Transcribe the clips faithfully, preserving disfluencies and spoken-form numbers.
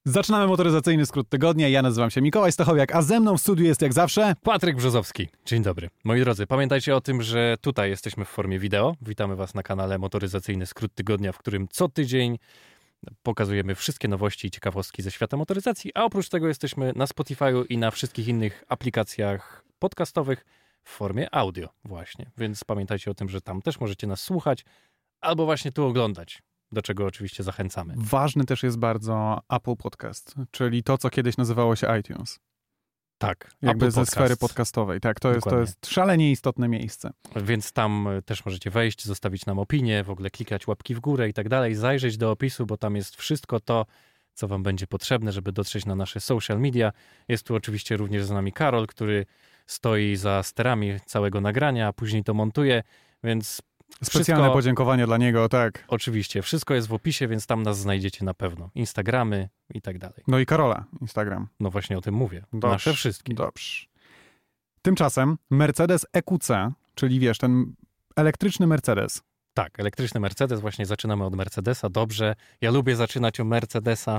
Zaczynamy motoryzacyjny skrót tygodnia. Ja nazywam się Mikołaj Stachowiak, a ze mną w studiu jest jak zawsze Patryk Brzozowski. Dzień dobry. Moi drodzy, pamiętajcie o tym, że tutaj jesteśmy w formie wideo. Witamy Was na kanale Motoryzacyjny skrót tygodnia, w którym co tydzień pokazujemy wszystkie nowości i ciekawostki ze świata motoryzacji, a oprócz tego jesteśmy na Spotify'u i na wszystkich innych aplikacjach podcastowych w formie audio właśnie. Więc pamiętajcie o tym, że tam też możecie nas słuchać albo właśnie tu oglądać. Do czego oczywiście zachęcamy. Ważny też jest bardzo Apple Podcast, czyli to, co kiedyś nazywało się iTunes. Tak. Jakby Apple ze Podcast. sfery podcastowej. Tak, to jest, to jest szalenie istotne miejsce. Więc tam też możecie wejść, zostawić nam opinię, w ogóle klikać łapki w górę i tak dalej, zajrzeć do opisu, bo tam jest wszystko to, co wam będzie potrzebne, żeby dotrzeć na nasze social media. Jest tu oczywiście również z nami Karol, który stoi za sterami całego nagrania, a później to montuje, więc Specjalne wszystko, podziękowania dla niego, tak. Oczywiście, wszystko jest w opisie, więc tam nas znajdziecie na pewno. Instagramy i tak dalej. No i Karola, Instagram. No właśnie o tym mówię. Dobrze, Nasze wszystkie. Dobrze. Tymczasem Mercedes E Q C, czyli wiesz, ten elektryczny Mercedes. Tak, elektryczny Mercedes, właśnie zaczynamy od Mercedesa. Dobrze, ja lubię zaczynać od Mercedesa.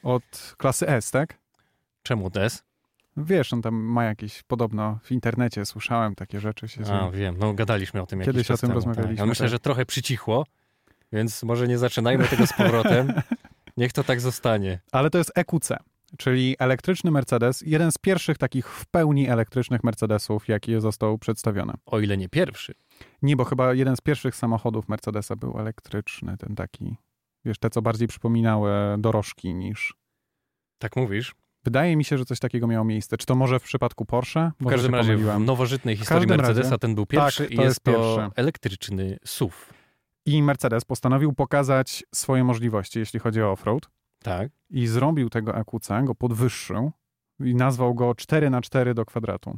Od klasy S, tak? Czemu S? Wiesz, on tam ma jakieś, podobno w internecie słyszałem takie rzeczy. Się A, wiem, no gadaliśmy o tym Kiedyś jakiś czas o tym temu, rozmawialiśmy. Tak. Ja myślę, tak. że trochę przycichło, więc może nie zaczynajmy tego z powrotem. Niech to tak zostanie. Ale to jest E Q C, czyli elektryczny Mercedes, jeden z pierwszych takich w pełni elektrycznych Mercedesów, jaki został przedstawiony. O ile nie pierwszy. Nie, bo chyba jeden z pierwszych samochodów Mercedesa był elektryczny, ten taki, wiesz, te co bardziej przypominały dorożki niż... Tak mówisz? Wydaje mi się, że coś takiego miało miejsce. Czy to może w przypadku Porsche? W Może każdym się razie pomyliłem. w nowożytnej W historii każdym Mercedesa razie, ten był pierwszy tak, i to jest, jest to pierwszy. elektryczny S U V. I Mercedes postanowił pokazać swoje możliwości, jeśli chodzi o offroad. Tak. I zrobił tego E Q C, go podwyższył i nazwał go cztery na cztery do kwadratu.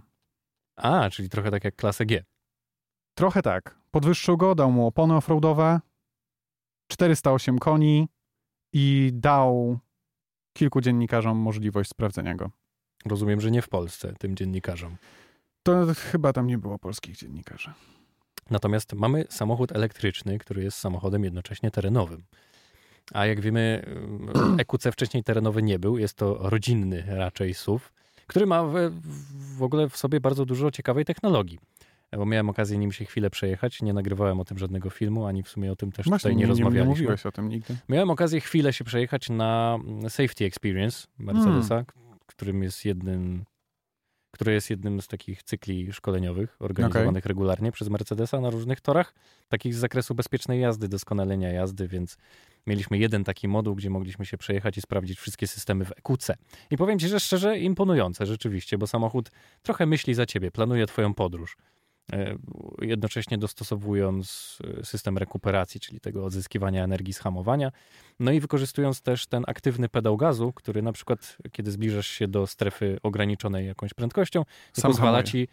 A, czyli trochę tak jak klasę G. Trochę tak. Podwyższył go, dał mu opony offroadowe, czterysta osiem koni i dał kilku dziennikarzom możliwość sprawdzenia go. Rozumiem, że nie w Polsce, tym dziennikarzom. To chyba tam nie było polskich dziennikarzy. Natomiast mamy samochód elektryczny, który jest samochodem jednocześnie terenowym. A jak wiemy, E Q C wcześniej terenowy nie był. Jest to rodzinny raczej S U V, który ma w, w ogóle w sobie bardzo dużo ciekawej technologii. Bo miałem okazję nim się chwilę przejechać. Nie nagrywałem o tym żadnego filmu, ani w sumie o tym też Właśnie, tutaj nie, nie rozmawialiśmy. Nie mówiłeś o tym nigdy. Miałem okazję chwilę się przejechać na Safety Experience Mercedesa, hmm. którym jest jednym, który jest jednym z takich cykli szkoleniowych organizowanych okay. regularnie przez Mercedesa na różnych torach, takich z zakresu bezpiecznej jazdy, doskonalenia jazdy, więc mieliśmy jeden taki moduł, gdzie mogliśmy się przejechać i sprawdzić wszystkie systemy w E Q C. I powiem ci, że szczerze imponujące rzeczywiście, bo samochód trochę myśli za ciebie, planuje twoją podróż. Jednocześnie dostosowując system rekuperacji, czyli tego odzyskiwania energii z hamowania, no i wykorzystując też ten aktywny pedał gazu, który na przykład, kiedy zbliżasz się do strefy ograniczonej jakąś prędkością, sam pozwala hamuje. ci,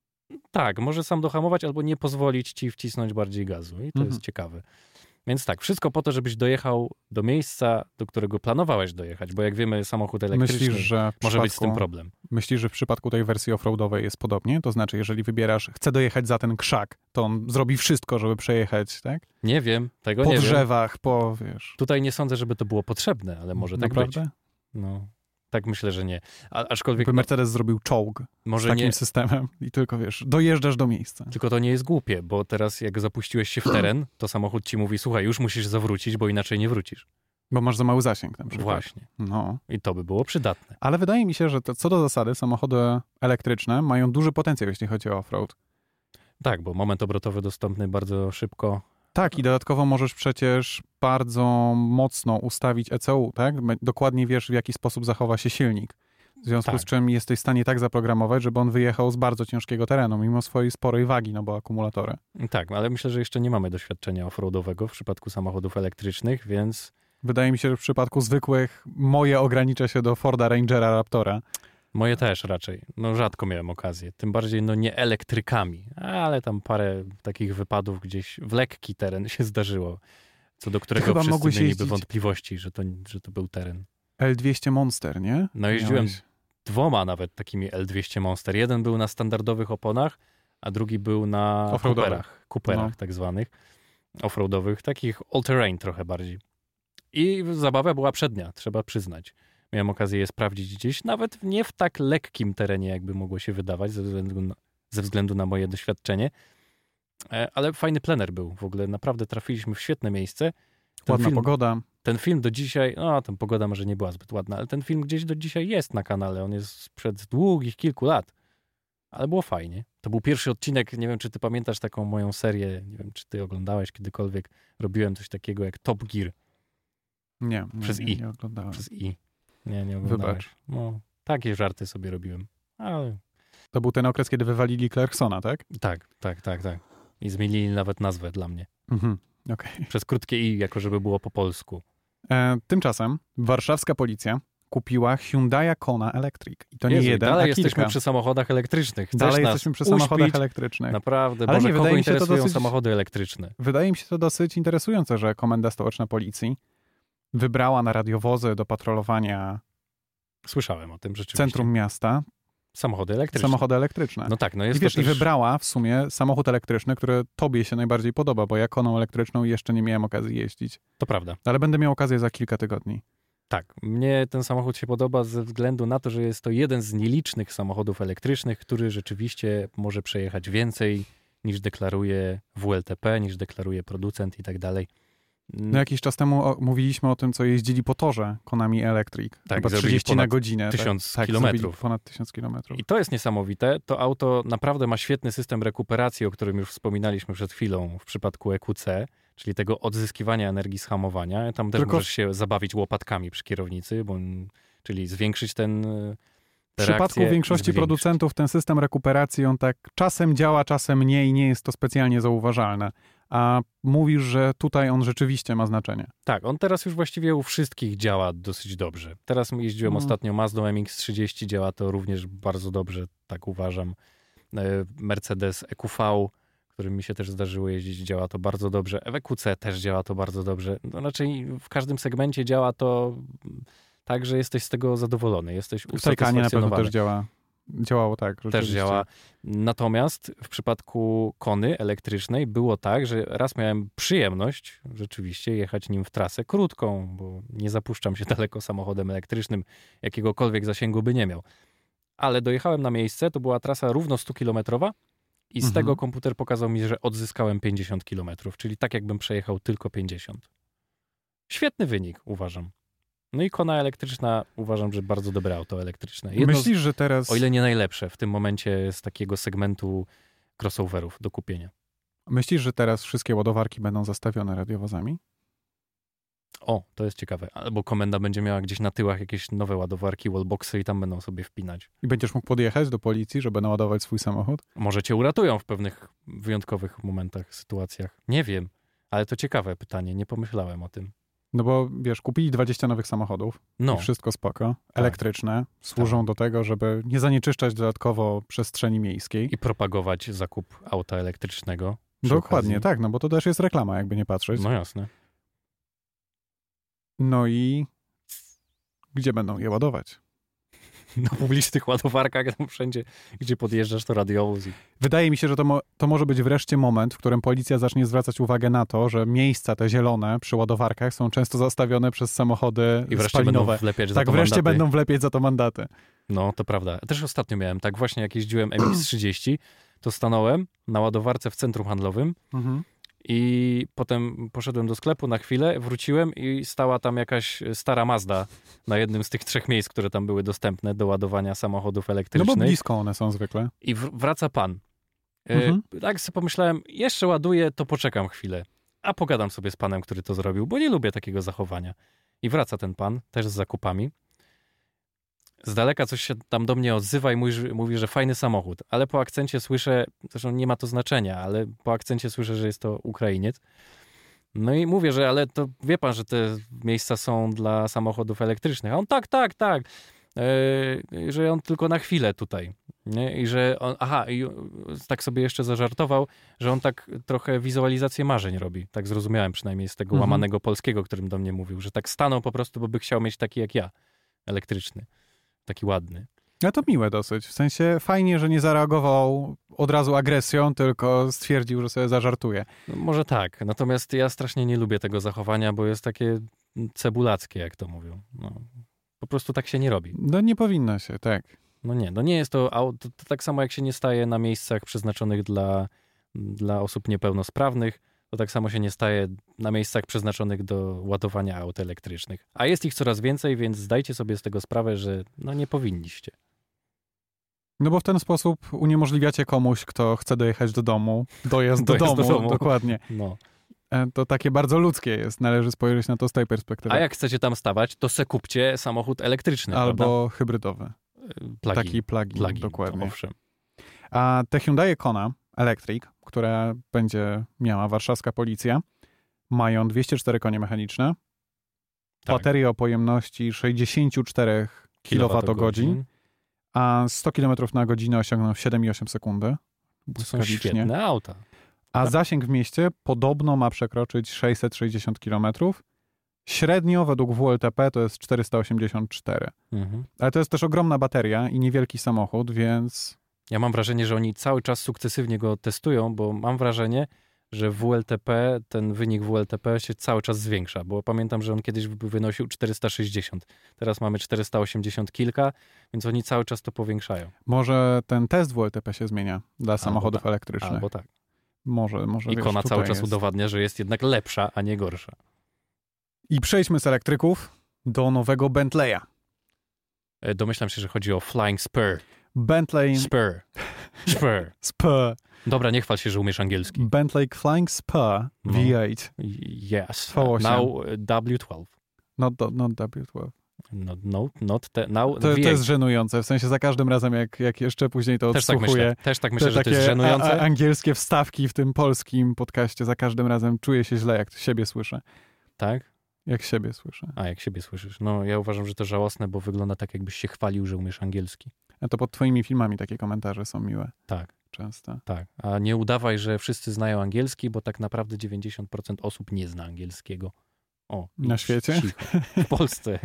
tak, może sam dohamować albo nie pozwolić ci wcisnąć bardziej gazu i to mhm. jest ciekawe. Więc tak, wszystko po to, żebyś dojechał do miejsca, do którego planowałeś dojechać, bo jak wiemy, samochód elektryczny Myślisz, że w może przypadku, być z tym problem. Myślisz, że w przypadku tej wersji offroadowej jest podobnie? To znaczy, jeżeli wybierasz, chcę dojechać za ten krzak, to on zrobi wszystko, żeby przejechać, tak? Nie wiem, tego po nie wiem. Po drzewach, po, wiesz... Tutaj nie sądzę, żeby to było potrzebne, ale może tak Naprawdę? być. No, tak myślę, że nie. A, aczkolwiek... Jakby Mercedes no, zrobił czołg może z takim nie... systemem i tylko, wiesz, dojeżdżasz do miejsca. Tylko to nie jest głupie, bo teraz jak zapuściłeś się w teren, to samochód ci mówi, słuchaj, już musisz zawrócić, bo inaczej nie wrócisz. Bo masz za mały zasięg na przykład. Właśnie. No. I to by było przydatne. Ale wydaje mi się, że to, co do zasady samochody elektryczne mają duży potencjał, jeśli chodzi o offroad. Tak, bo moment obrotowy dostępny bardzo szybko. Tak, i dodatkowo możesz przecież bardzo mocno ustawić E C U, tak? Dokładnie wiesz, w jaki sposób zachowa się silnik. W związku tak. z czym jesteś w stanie tak zaprogramować, żeby on wyjechał z bardzo ciężkiego terenu, mimo swojej sporej wagi, no bo akumulatory. Tak, ale myślę, że jeszcze nie mamy doświadczenia offroadowego w przypadku samochodów elektrycznych, więc... Wydaje mi się, że w przypadku zwykłych moje ogranicza się do Forda Rangera Raptora. Moje też raczej. No rzadko miałem okazję. Tym bardziej no nie elektrykami, ale tam parę takich wypadów gdzieś w lekki teren się zdarzyło, co do którego chyba wszyscy mogłeś mieliby jeździć... wątpliwości, że to, że to był teren. L dwieście Monster, nie? No jeździłem Miałeś... dwoma nawet takimi L dwieście Monster. Jeden był na standardowych oponach, a drugi był na kuperach, kuperach no. tak zwanych, offroadowych, takich all-terrain trochę bardziej. I zabawa była przednia, trzeba przyznać. miałem okazję je sprawdzić gdzieś, nawet nie w tak lekkim terenie, jakby mogło się wydawać, ze względu na, ze względu na moje doświadczenie. Ale fajny plener był. W ogóle naprawdę trafiliśmy w świetne miejsce. Ten Ładna film, pogoda. Ten film do dzisiaj, no ta pogoda może nie była zbyt ładna, ale ten film gdzieś do dzisiaj jest na kanale. On jest sprzed długich kilku lat. Ale było fajnie. To był pierwszy odcinek, nie wiem, czy ty pamiętasz taką moją serię, nie wiem, czy ty oglądałeś kiedykolwiek. Robiłem coś takiego jak Top Gear. Nie, nie, Przez nie, I. nie oglądałem. Przez I. Nie, nie oglądałeś. Wybacz. No, takie żarty sobie robiłem. Ale... To był ten okres, kiedy wywalili Clarksona, tak? Tak, tak, tak, tak. I zmienili nawet nazwę dla mnie. Mhm, okej. Okay. Przez krótkie I, jako żeby było po polsku. E, tymczasem warszawska policja kupiła Hyundai Kona Electric. I to Jezu, nie jeden, dalej a jesteśmy kilka. przy samochodach elektrycznych. Chcesz Dalej nas jesteśmy przy uśpić? samochodach elektrycznych. Naprawdę, Ale Boże, nie, kogo wydaje mi się to interesują dosyć- samochody elektryczne? Wydaje mi się to dosyć interesujące, że Komenda Stołeczna Policji wybrała na radiowozy do patrolowania Słyszałem o tym rzeczywiście. centrum miasta Samochody elektryczne. samochody elektryczne. No tak, no I jest wiesz, to i też... wybrała w sumie samochód elektryczny, który tobie się najbardziej podoba, bo ja Koną elektryczną jeszcze nie miałem okazji jeździć. To prawda. Ale będę miał okazję za kilka tygodni. Tak, mnie ten samochód się podoba ze względu na to, że jest to jeden z nielicznych samochodów elektrycznych, który rzeczywiście może przejechać więcej niż deklaruje W L T P, niż deklaruje producent i tak dalej. No jakiś czas temu o, mówiliśmy o tym, co jeździli po torze Konami Electric. Tak, Chyba zrobili trzydzieści na ponad godzinę. tysiąc tak, kilometrów. Tak, ponad tysiąc kilometrów. I to jest niesamowite. To auto naprawdę ma świetny system rekuperacji, o którym już wspominaliśmy przed chwilą w przypadku E Q C, czyli tego odzyskiwania energii z hamowania. Tam też Tylko- możesz się zabawić łopatkami przy kierownicy, bo, czyli zwiększyć ten e, W przypadku reakcję, większości zwiększyć. producentów ten system rekuperacji, on tak czasem działa, czasem nie i nie jest to specjalnie zauważalne. A mówisz, że tutaj on rzeczywiście ma znaczenie. Tak, on teraz już właściwie u wszystkich działa dosyć dobrze. Teraz jeździłem Mm. ostatnio Mazdą M X trzydzieści, działa to również bardzo dobrze, tak uważam. E, Mercedes E Q V, którym mi się też zdarzyło jeździć, działa to bardzo dobrze. E Q C też działa to bardzo dobrze. No raczej w każdym segmencie działa to tak, że jesteś z tego zadowolony, jesteś W Taycanie na pewno usatysfakcjonowany. też działa. Działało tak. Też rzeczywiście. działa. Natomiast w przypadku Kony elektrycznej było tak, że raz miałem przyjemność rzeczywiście jechać nim w trasę krótką, bo nie zapuszczam się daleko samochodem elektrycznym, jakiegokolwiek zasięgu by nie miał. Ale dojechałem na miejsce, to była trasa równo stukilometrowa i z Mhm. tego komputer pokazał mi, że odzyskałem pięćdziesiąt kilometrów, czyli tak jakbym przejechał tylko pięćdziesiąt. Świetny wynik, uważam. No i Kona elektryczna, uważam, że bardzo dobre auto elektryczne. Jedno Myślisz, że teraz... z, o ile nie najlepsze w tym momencie z takiego segmentu crossoverów do kupienia. Myślisz, że teraz wszystkie ładowarki będą zastawione radiowozami? O, to jest ciekawe. Albo komenda będzie miała gdzieś na tyłach jakieś nowe ładowarki, wallboxy i tam będą sobie wpinać. I będziesz mógł podjechać do policji, żeby naładować swój samochód? Może cię uratują w pewnych wyjątkowych momentach, sytuacjach. Nie wiem, ale to ciekawe pytanie, nie pomyślałem o tym. No bo wiesz, kupili dwadzieścia nowych samochodów No, i wszystko spoko, elektryczne, służą do tego, żeby nie zanieczyszczać dodatkowo przestrzeni miejskiej. i propagować zakup auta elektrycznego. przy Dokładnie, okazji. tak, no bo to też jest reklama, jakby nie patrzeć. No jasne. No i gdzie będą je ładować? Na publicznych ładowarkach, tam wszędzie, gdzie podjeżdżasz, to radiowóz. I... Wydaje mi się, że to, mo- to może być wreszcie moment, w którym policja zacznie zwracać uwagę na to, że miejsca te zielone przy ładowarkach są często zastawione przez samochody I wreszcie będą spalinowe. wlepiać za Tak, to wreszcie mandaty. będą wlepiać za to mandaty. No, to prawda. Też ostatnio miałem, tak właśnie jak jeździłem M X trzydzieści, to stanąłem na ładowarce w centrum handlowym Mhm. i potem poszedłem do sklepu na chwilę, wróciłem i stała tam jakaś stara Mazda na jednym z tych trzech miejsc, które tam były dostępne do ładowania samochodów No elektrycznych. bo blisko one są zwykle. I w- wraca pan. E, Mhm. Tak sobie pomyślałem, jeszcze ładuję, to poczekam chwilę. A pogadam sobie z panem, który to zrobił, bo nie lubię takiego zachowania. I wraca ten pan, też z zakupami. Z daleka coś się tam do mnie odzywa i mówi, że- mówi, że fajny samochód. Ale po akcencie słyszę, zresztą nie ma to znaczenia, ale po akcencie słyszę, że jest to Ukrainiec. No i mówię, że ale to wie pan, że te miejsca są dla samochodów elektrycznych. A on tak, tak, tak. Yy, że on tylko na chwilę tutaj. Nie? I że on, aha, i tak sobie jeszcze zażartował, że on tak trochę wizualizację marzeń robi. Tak zrozumiałem przynajmniej z tego Mhm. łamanego polskiego, którym do mnie mówił, że tak stanął po prostu, bo by chciał mieć taki jak ja, elektryczny. Taki ładny. No to miłe dosyć. W sensie fajnie, że nie zareagował od razu agresją, tylko stwierdził, że sobie zażartuje. No, może tak, natomiast ja strasznie nie lubię tego zachowania, bo jest takie cebulackie, jak to mówią. No. Po prostu tak się nie robi. No nie powinno się, tak. No nie, no nie jest to auto, to tak samo jak się nie staje na miejscach przeznaczonych dla, dla osób niepełnosprawnych, to tak samo się nie staje na miejscach przeznaczonych do ładowania aut elektrycznych. A jest ich coraz więcej, więc zdajcie sobie z tego sprawę, że no nie powinniście. No bo w ten sposób uniemożliwiacie komuś, kto chce dojechać do domu, dojazd do, Dojazd domu, do domu. dokładnie. No. To takie bardzo ludzkie jest, należy spojrzeć na to z tej perspektywy. A jak chcecie tam stawać, to se kupcie samochód elektryczny, albo prawda? hybrydowy. Plug-in. Taki plug-in, Plug-in, dokładnie. Owszem. A te Hyundai Kona Electric, która będzie miała warszawska policja, mają dwieście cztery konie mechaniczne, Tak. baterie o pojemności sześćdziesiąt cztery kilowatogodzin, a sto kilometrów na godzinę osiągną w siedem przecinek osiem sekundy. To są świetne auta. A zasięg w mieście podobno ma przekroczyć sześćset sześćdziesiąt kilometrów. Średnio według W L T P to jest czterysta osiemdziesiąt cztery. Mhm. Ale to jest też ogromna bateria i niewielki samochód, więc... Ja mam wrażenie, że oni cały czas sukcesywnie go testują, bo mam wrażenie, że W L T P, ten wynik W L T P się cały czas zwiększa, bo pamiętam, że on kiedyś wynosił czterysta sześćdziesiąt. Teraz mamy czterysta osiemdziesiąt kilka, więc oni cały czas to powiększają. Może ten test W L T P się zmienia dla samochodów tak. elektrycznych. Albo tak. Może, może. I wiesz, Kona cały czas jest. udowadnia, że jest jednak lepsza, a nie gorsza. I przejdźmy z elektryków do nowego Bentleya. E, Domyślam się, że chodzi o Flying Spur. Bentley... Spur. Spur. Spur. Dobra, nie chwal się, że umiesz angielski. Bentley Flying Spur No. V osiem. Yes. V osiem. Now uh, W dwanaście. Not, not W dwanaście. No, no, not te, now To, V osiem. to jest żenujące. W sensie za każdym razem, jak, jak jeszcze później to Też tak odsłuchuję, myślę, Też tak myślę te że to jest żenujące. A, a, angielskie wstawki w tym polskim podcaście za każdym razem czuję się źle, jak siebie słyszę. Tak? Jak siebie słyszę. A, jak siebie słyszysz. No, ja uważam, że to żałosne, bo wygląda tak, jakbyś się chwalił, że umiesz angielski. A to pod twoimi filmami takie komentarze są miłe. Tak, Często. tak. A nie udawaj, że wszyscy znają angielski, bo tak naprawdę dziewięćdziesiąt procent osób nie zna angielskiego. O, Na świecie? Cicho. W Polsce.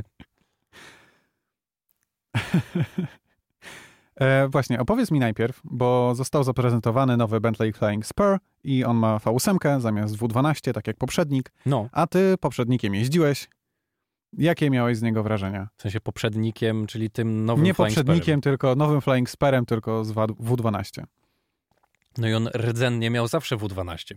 e, właśnie, opowiedz mi najpierw, bo został zaprezentowany nowy Bentley Flying Spur i on ma V osiem zamiast W dwanaście, tak jak poprzednik, No, a ty poprzednikiem jeździłeś. Jakie miałeś z niego wrażenia? w sensie poprzednikiem, czyli tym nowym Nie Flying poprzednikiem, Spurem. tylko nowym Flying Spurem, tylko z W dwanaście. No i on rdzennie miał zawsze W dwanaście.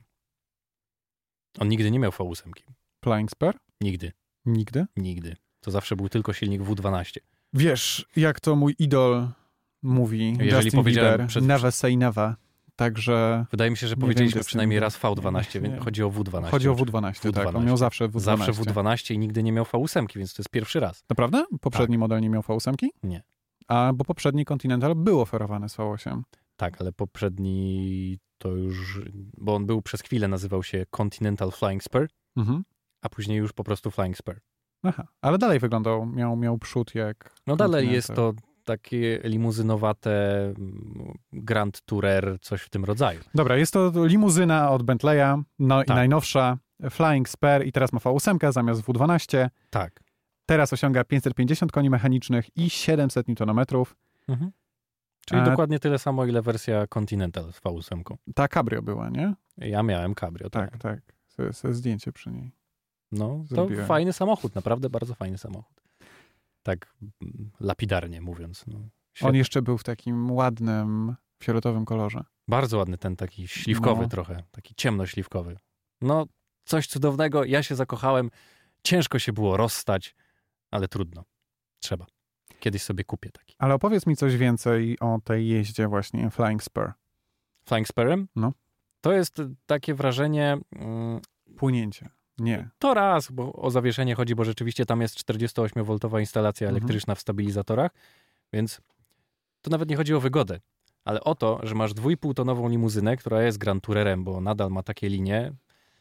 On nigdy nie miał V osiem. Flying Spur? Nigdy. Nigdy. Nigdy. To zawsze był tylko silnik W dwanaście. Wiesz, jak to mój idol mówi, Jeżeli Justin powiedziałem Bieber, przed- never say never. Także Wydaje mi się, że Nie powiedzieliśmy wiem, przynajmniej nie- raz V dwanaście, nie- więc nie. chodzi o W dwanaście. chodzi o W dwanaście, W tak. On dwanaście. miał zawsze W dwanaście. Zawsze W dwanaście i nigdy nie miał V osiem, więc to jest pierwszy raz. Naprawdę? Poprzedni model nie miał V osiem? Nie. A, bo poprzedni Continental był oferowany z V osiem. Tak, ale poprzedni to już, bo on był przez chwilę, nazywał się Continental Flying Spur, Mhm. a później już po prostu Flying Spur. Aha, ale dalej wyglądał, miał, miał przód jak No dalej Continental. jest to takie limuzynowate mm, Grand Tourer, coś w tym rodzaju. Dobra, jest to limuzyna od Bentleya, no i Tak. najnowsza, Flying Spur i teraz ma V osiem zamiast W dwanaście. Tak. Teraz osiąga pięćset pięćdziesiąt koni mechanicznych i siedemset niutonometrów. Mhm. Czyli A- dokładnie tyle samo, ile wersja Continental z V osiem. Ta Cabrio była, nie? Ja miałem Cabrio, tak. Tak, tak. Sobie, sobie zdjęcie przy niej. No, to Zrobiłem. fajny samochód, naprawdę bardzo fajny samochód. Tak mm, lapidarnie mówiąc. No, On świetny. jeszcze był w takim ładnym, fioletowym kolorze. Bardzo ładny ten taki śliwkowy No. trochę, taki ciemnośliwkowy. No, coś cudownego, ja się zakochałem, ciężko się było rozstać, ale trudno, trzeba. Kiedyś sobie kupię taki. Ale opowiedz mi coś więcej o tej jeździe właśnie Flying Spur. Flying Spurem? No. To jest takie wrażenie, mm, Płynięcie. Nie. to raz, bo o zawieszenie chodzi, bo rzeczywiście tam jest czterdziestoośmiowolt instalacja Mhm. elektryczna w stabilizatorach, więc to nawet nie chodzi o wygodę, ale o to, że masz dwójpółtonową limuzynę, która jest Grand Tourerem, bo nadal ma takie linie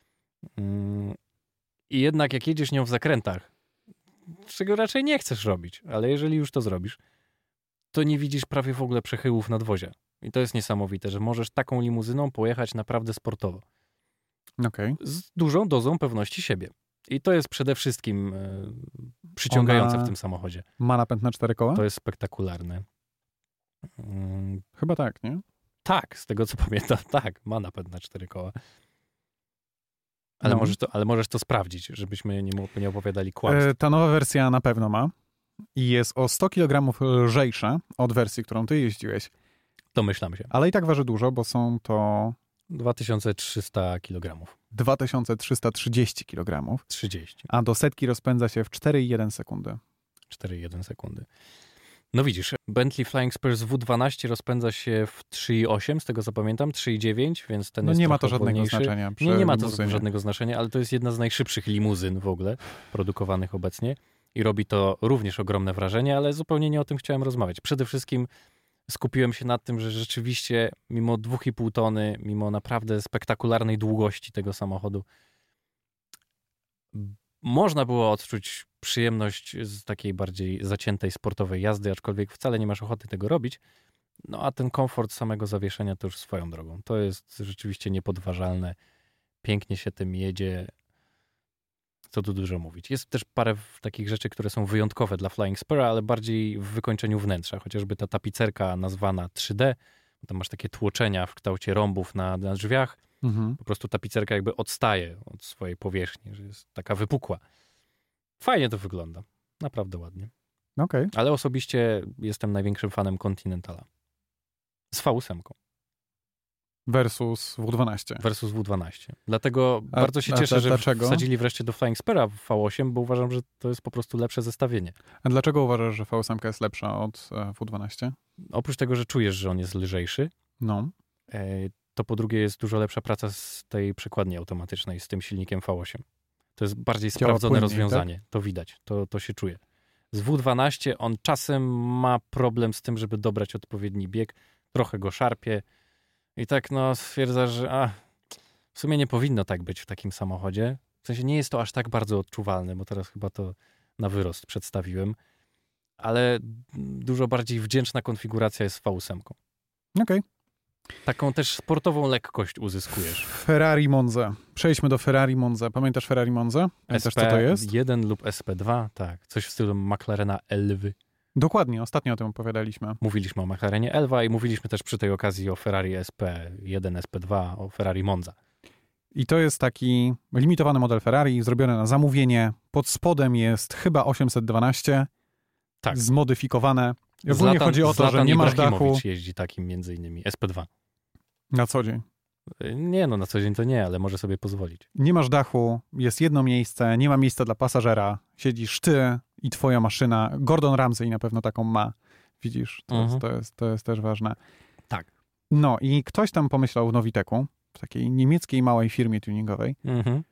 mm, i jednak jak jedziesz nią w zakrętach, czego raczej nie chcesz robić, ale jeżeli już to zrobisz, to nie widzisz prawie w ogóle przechyłów nadwozia. I to jest niesamowite, że możesz taką limuzyną pojechać naprawdę sportowo. Okej. Z dużą dozą pewności siebie. I to jest przede wszystkim e, przyciągające Ona- w tym samochodzie. Ma napęd na cztery koła? To jest spektakularne. Mm, Chyba tak, nie? tak, z tego co pamiętam, tak, ma napęd na cztery koła. Ale, No. możesz to, ale możesz to sprawdzić, żebyśmy nie, mu- nie opowiadali kłamstw. E, ta nowa wersja na pewno ma. i jest o sto kilogramów lżejsza od wersji, którą ty jeździłeś. Domyślam się. Ale i tak waży dużo, bo są to... dwa tysiące trzysta kilogramów. dwa tysiące trzysta trzydzieści kilogramów. trzydzieści. A do setki rozpędza się w cztery przecinek jeden sekundy. cztery przecinek jeden sekundy. No widzisz, Bentley Flying Spurs W dwanaście rozpędza się w trzy przecinek osiem, z tego co pamiętam, trzy przecinek dziewięć, więc ten no jest nie ma to żadnego wolniejszy. znaczenia. Przy nie, nie ma to limuzynie. żadnego znaczenia, ale to jest jedna z najszybszych limuzyn w ogóle produkowanych obecnie i robi to również ogromne wrażenie, ale zupełnie nie o tym chciałem rozmawiać. Przede wszystkim skupiłem się na tym, że rzeczywiście mimo dwa i pół tony, mimo naprawdę spektakularnej długości tego samochodu, można było odczuć przyjemność z takiej bardziej zaciętej, sportowej jazdy, aczkolwiek wcale nie masz ochoty tego robić. No a ten komfort samego zawieszenia to już swoją drogą. To jest rzeczywiście niepodważalne. Pięknie się tym jedzie. Co tu dużo mówić. Jest też parę takich rzeczy, które są wyjątkowe dla Flying Spura, ale bardziej w wykończeniu wnętrza. Chociażby ta tapicerka nazwana trzy D. Tam masz takie tłoczenia w kształcie rąbów na, na drzwiach. Mhm. Po prostu tapicerka jakby odstaje od swojej powierzchni, że jest taka wypukła. Fajnie to wygląda. Naprawdę ładnie. Okej. Okay. Ale osobiście jestem największym fanem Continentala. Z V osiem. Versus W dwanaście. Versus W dwanaście. Dlatego a, bardzo się a, cieszę, a, że dlaczego? wsadzili wreszcie do Flying Spura w V osiem, bo uważam, że to jest po prostu lepsze zestawienie. A dlaczego uważasz, że V osiem jest lepsza od e, W dwanaście? Oprócz tego, że czujesz, że on jest lżejszy, No. e, to po drugie jest dużo lepsza praca z tej przekładni automatycznej, z tym silnikiem V osiem. To jest bardziej Działa sprawdzone płynniej, rozwiązanie. tak? To widać, to, to się czuje. Z W dwanaście on czasem ma problem z tym, żeby dobrać odpowiedni bieg. Trochę go szarpie. I tak no stwierdza, że a, w sumie nie powinno tak być w takim samochodzie. W sensie nie jest to aż tak bardzo odczuwalne, bo teraz chyba to na wyrost przedstawiłem. Ale dużo bardziej wdzięczna konfiguracja jest z V osiem. Okej. Okay. Taką też sportową lekkość uzyskujesz. Ferrari Monza. Przejdźmy do Ferrari Monza. Pamiętasz Ferrari Monza? Pamiętasz, co to jest? S P jeden lub S P dwa, tak. Coś w stylu McLarena Elwy. Dokładnie, ostatnio o tym opowiadaliśmy. Mówiliśmy o McLarenie Elva i mówiliśmy też przy tej okazji o Ferrari S P jeden, S P dwa, o Ferrari Monza. I to jest taki limitowany model Ferrari, zrobiony na zamówienie. Pod spodem jest chyba osiemset dwanaście. Tak. Zmodyfikowane. Ogólnie Zlatan, chodzi o to, Zlatan że nie masz dachu. jeździ takim między innymi S P dwa. Na co dzień. Nie, no na co dzień to nie, ale może sobie pozwolić. Nie masz dachu, jest jedno miejsce, nie ma miejsca dla pasażera. Siedzisz ty i twoja maszyna. Gordon Ramsay na pewno taką ma. Widzisz, to, mhm. jest, to, jest, to jest też ważne. Tak. No i ktoś tam pomyślał w Noviteku, w takiej niemieckiej małej firmie tuningowej, mhm.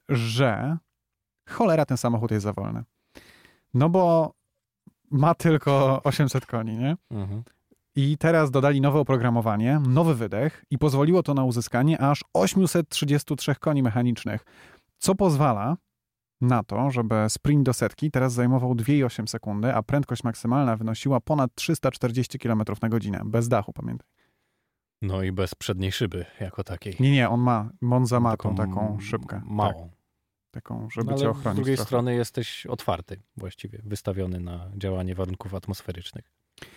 że cholera, ten samochód jest za wolny. No bo ma tylko osiemset koni, nie? Mhm. I teraz dodali nowe oprogramowanie, nowy wydech i pozwoliło to na uzyskanie aż osiemset trzydzieści trzy koni mechanicznych, co pozwala na to, żeby sprint do setki teraz zajmował dwa przecinek osiem sekundy, a prędkość maksymalna wynosiła ponad trzysta czterdzieści kilometrów na godzinę. Bez dachu, pamiętaj. No i bez przedniej szyby jako takiej. Nie, nie, on ma, Monza ma taką, taką szybkę. Małą. Tak. Taką, żeby no, cię ochronić. Z drugiej trochę. strony jesteś otwarty właściwie, wystawiony na działanie warunków atmosferycznych.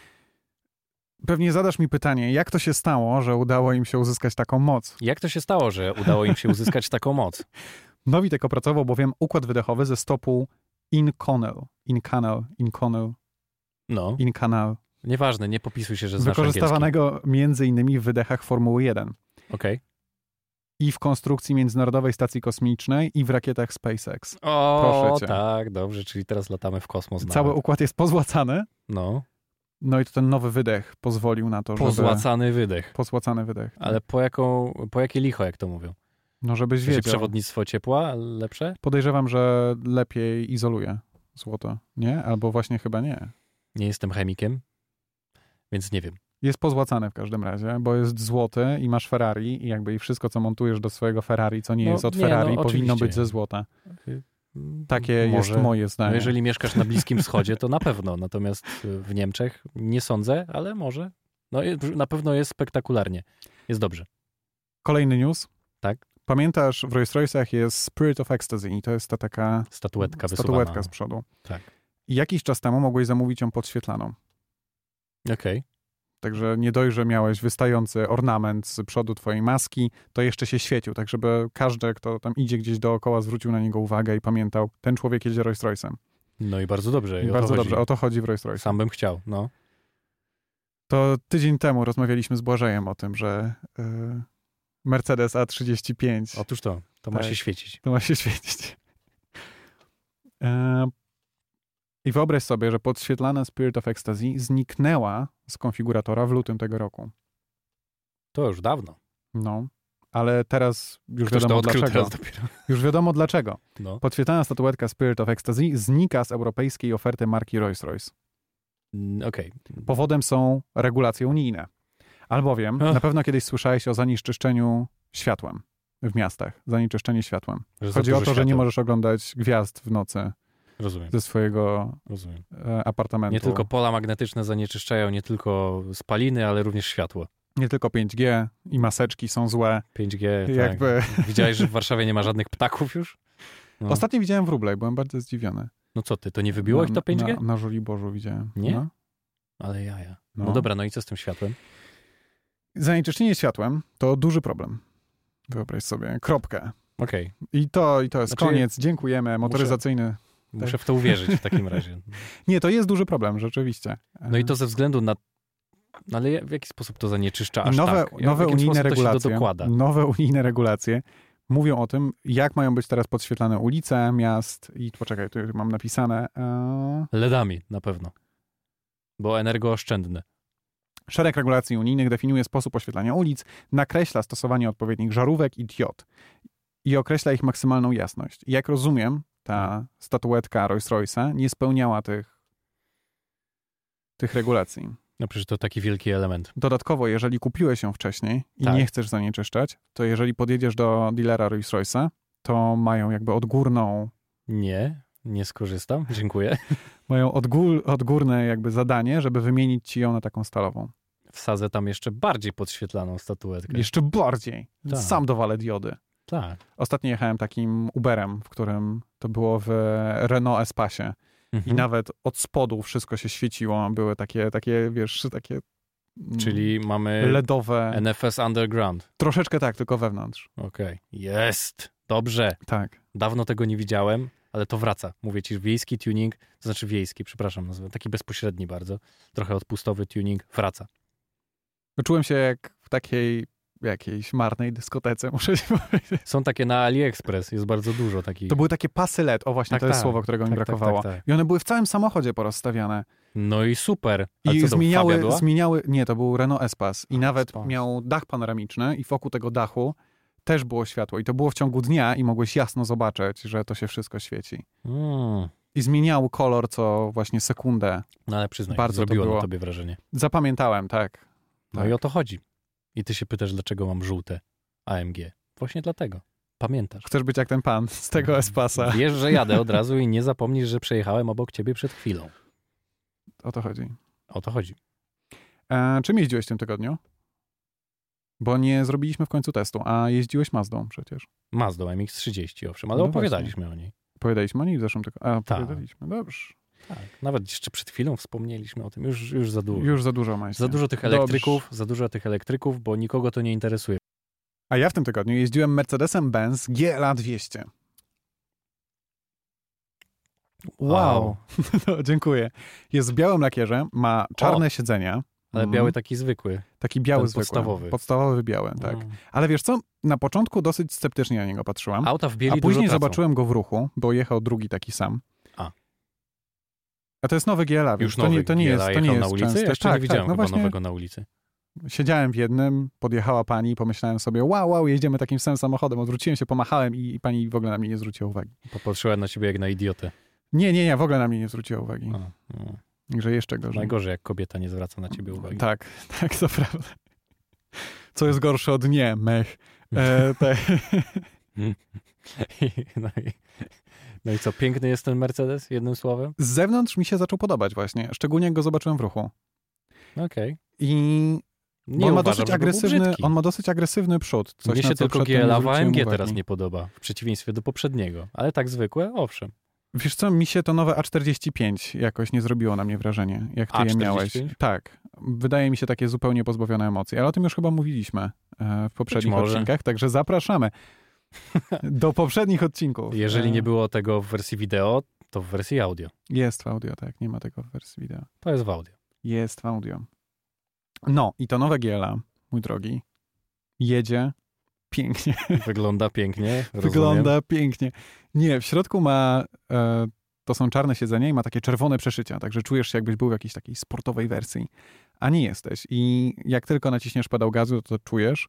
Pewnie zadasz mi pytanie, jak to się stało, że udało im się uzyskać taką moc? Jak to się stało, że udało im się uzyskać taką moc? Nowitek opracował bowiem układ wydechowy ze stopu Inconel. Incanal, Inconel, no. Incanal. Nieważne, nie popisuj się, że znasz wykorzystywanego angielski. między innymi w wydechach Formuły jeden. Okej. Okay. I w konstrukcji Międzynarodowej Stacji Kosmicznej i w rakietach SpaceX. O, Proszę cię. tak, dobrze, czyli teraz latamy w kosmos. Cały nawet. układ jest pozłacany. No. No i to ten nowy wydech pozwolił na to, Pozłacany żeby... wydech. Pozłacany wydech. Ale po, jaką, po jakie licho, jak to mówią? No żebyś Czy wiedział. przewodnictwo ciepła lepsze? Podejrzewam, że lepiej izoluje złoto. Nie? Albo właśnie chyba nie. Nie jestem chemikiem, więc nie wiem. Jest pozłacany w każdym razie, bo jest złoty i masz Ferrari i jakby i wszystko, co montujesz do swojego Ferrari, co nie no, jest od nie, Ferrari, no, powinno być ze złota. Takie Może. jest moje zdanie. No jeżeli mieszkasz na Bliskim Wschodzie, to na pewno. Natomiast w Niemczech nie sądzę, ale może. No na pewno jest spektakularnie. Jest dobrze. Kolejny news. Tak. Pamiętasz, w Rolls-Royce'ach jest Spirit of Ecstasy i to jest ta taka statuetka, statuetka wysuwana. z przodu. Tak. I jakiś czas temu mogłeś zamówić ją podświetlaną. Okej. Okay. Także nie dość, że miałeś wystający ornament z przodu twojej maski, to jeszcze się świecił, tak żeby każdy, kto tam idzie gdzieś dookoła, zwrócił na niego uwagę i pamiętał, ten człowiek jedzie Rolls-Royce'em. No i bardzo dobrze. I bardzo o to dobrze, o to chodzi w Rolls Royce. Sam bym chciał, no. To tydzień temu rozmawialiśmy z Błażejem o tym, że y, Mercedes A trzydzieści pięć... Otóż to, to tak, ma się świecić. To ma się świecić. Y, I wyobraź sobie, że podświetlana Spirit of Ecstasy zniknęła z konfiguratora w lutym tego roku. To już dawno. No, ale teraz już Ktoś wiadomo to odkrył dlaczego. teraz dopiero. Już wiadomo dlaczego. No. Podświetlana statuetka Spirit of Ecstasy znika z europejskiej oferty marki Rolls-Royce. Mm, Okej. Okay. Powodem są regulacje unijne. Albowiem Ach. na pewno kiedyś słyszałeś o zanieczyszczeniu światłem w miastach. Zanieczyszczenie światłem. Że Chodzi o to, światła. że nie możesz oglądać gwiazd w nocy Rozumiem. ze swojego Rozumiem. e, apartamentu. Nie tylko pola magnetyczne zanieczyszczają, nie tylko spaliny, ale również światło. Nie tylko pięć G i maseczki są złe. pięć G, Jakby... tak. Widziałeś, że w Warszawie nie ma żadnych ptaków już? No. Ostatnio widziałem wróble i byłem bardzo zdziwiony. No co ty, to nie wybiło na, ich to pięć G? Na, na Żoliborzu widziałem. Nie? No. Ale jaja. No. No. no dobra, no i co z tym światłem? Zanieczyszczenie światłem to duży problem. Wyobraź sobie. Kropkę. Okej. Okay. I to, i to jest Znaczy, koniec. Dziękujemy. Motoryzacyjny. Muszę, muszę w to uwierzyć w takim razie. Nie, to jest duży problem, rzeczywiście. No i to ze względu na... No ale w jaki sposób to zanieczyszcza aż nowe, tak? Nowe unijne regulacje, dokłada? nowe unijne regulacje mówią o tym, jak mają być teraz podświetlane ulice, miast i poczekaj, tu mam napisane. E... LEDami na pewno. Bo energooszczędne. Szereg regulacji unijnych definiuje sposób oświetlania ulic, nakreśla stosowanie odpowiednich żarówek i diod i określa ich maksymalną jasność. Jak rozumiem, ta statuetka Rolls-Royce'a nie spełniała tych, tych regulacji. No przecież to taki wielki element. Dodatkowo, jeżeli kupiłeś ją wcześniej i tak. nie chcesz zanieczyszczać, to jeżeli podjedziesz do dealera Rolls-Royce'a, to mają jakby odgórną... Nie, nie skorzystam. Dziękuję. Mają odgór, odgórne jakby zadanie, żeby wymienić ci ją na taką stalową. Wsadzę tam jeszcze bardziej podświetlaną statuetkę. Jeszcze bardziej. Tak. Sam dowalę diody. Tak. Ostatnio jechałem takim Uberem, w którym to było w Renault Espacie. Mhm. I nawet od spodu wszystko się świeciło. Były takie, takie wiesz, takie Czyli mamy ledowe. N F S Underground. Troszeczkę tak, tylko wewnątrz. Okej. Okay. Jest! Dobrze. Tak. Dawno tego nie widziałem, ale to wraca. Mówię ci, wiejski tuning, to znaczy wiejski, przepraszam, nazwę, taki bezpośredni bardzo, trochę odpustowy tuning, wraca. Czułem się jak w takiej jakiejś marnej dyskotece, muszę ci powiedzieć. Są takie na AliExpress, jest bardzo dużo takich. To były takie pasy L E D, o właśnie, tak, to jest tak, słowo, którego tak, mi tak, brakowało. tak, tak. I one były w całym samochodzie porozstawiane. No i super. I co, zmieniały, zmieniały, nie, to był Renault Espace i A, nawet Espace. miał dach panoramiczny i wokół tego dachu też było światło i to było w ciągu dnia i mogłeś jasno zobaczyć, że to się wszystko świeci. Mm. I zmieniał kolor co właśnie sekundę. No ale przyznaj, Bardzo zrobiło to było... na tobie wrażenie. Zapamiętałem, tak. No tak. i o to chodzi. I ty się pytasz, dlaczego mam żółte A M G. Właśnie dlatego. Pamiętasz. Chcesz być jak ten pan z tego Espasa. Wiesz, że jadę od razu i nie zapomnisz, że przejechałem obok ciebie przed chwilą. O to chodzi. O to chodzi. E, czym jeździłeś w tym tygodniu? Bo nie zrobiliśmy w końcu testu, a jeździłeś Mazdą przecież. Mazdą M X trzydzieści, owszem, ale No opowiadaliśmy o niej. Opowiadaliśmy o niej w zeszłym tygodniu. A, Tak. opowiadaliśmy, dobrze. Tak. Nawet jeszcze przed chwilą wspomnieliśmy o tym. Już, już za dużo. Już za dużo masz. Za dużo tych elektryków, Dobrze. za dużo tych elektryków, bo nikogo to nie interesuje. A ja w tym tygodniu jeździłem Mercedesem Benz G L A dwieście. Wow. wow. No, dziękuję. Jest w białym lakierze, ma czarne o, siedzenia. Ale mm. biały taki zwykły. Taki biały Ten zwykły. Podstawowy. Podstawowy biały, tak. Mm. Ale wiesz co? Na początku dosyć sceptycznie na niego patrzyłam. Auta w bieli A później dużo zobaczyłem go w ruchu, bo jechał drugi taki sam. A. A to jest nowy G L A. Już to nowy nie, to nie G L A jest, to nie jest na ulicy? częste. Ja jeszcze tak, nie widziałem tak, no chyba właśnie... nowego na ulicy. Siedziałem w jednym, podjechała pani i pomyślałem sobie, wow, wow, jedziemy takim samym samochodem. Odwróciłem się, pomachałem i, i pani w ogóle na mnie nie zwróciła uwagi. Popatrzyła na ciebie jak na idiotę. Nie, nie, nie, w ogóle na mnie nie zwróciła uwagi. A, no. Także jeszcze gorzej. Najgorzej, jak kobieta nie zwraca na ciebie uwagi. Tak, tak, to prawda. Co jest gorsze od nie, mech. E, te... no, i, no i co, piękny jest ten Mercedes, jednym słowem? Z zewnątrz mi się zaczął podobać właśnie, szczególnie jak go zobaczyłem w ruchu. Okej. Okay. I nie on, uważam, ma dosyć agresywny, on ma dosyć agresywny przód. Coś, Mnie się na co tylko G L A w A M G uwagi. teraz nie podoba, w przeciwieństwie do poprzedniego. Ale tak zwykłe, owszem. Wiesz co, mi się to nowe A czterdzieści pięć jakoś nie zrobiło na mnie wrażenie, jak ty A je czterdzieści pięć? miałeś. Tak. Wydaje mi się takie zupełnie pozbawione emocji, ale o tym już chyba mówiliśmy w poprzednich odcinkach, także zapraszamy do poprzednich odcinków. Jeżeli nie było tego w wersji wideo, To w wersji audio. Jest w audio, tak. Nie ma tego w wersji wideo. To jest w audio. Jest w audio. No i to nowe G L A, mój drogi, jedzie pięknie. Wygląda pięknie. Wygląda rozumiem. pięknie. Nie, w środku ma, e, to są czarne siedzenia i ma takie czerwone przeszycia, także czujesz się, jakbyś był w jakiejś takiej sportowej wersji, a nie jesteś. I jak tylko naciśniesz pedał gazu, to, to czujesz,